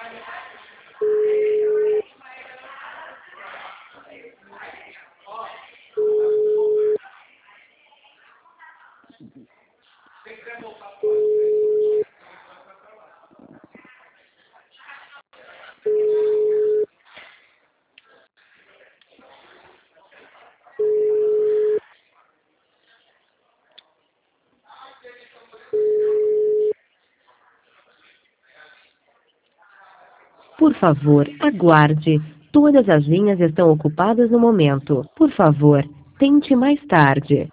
Por favor, aguarde. Todas as linhas estão ocupadas no momento. Por favor, tente mais tarde.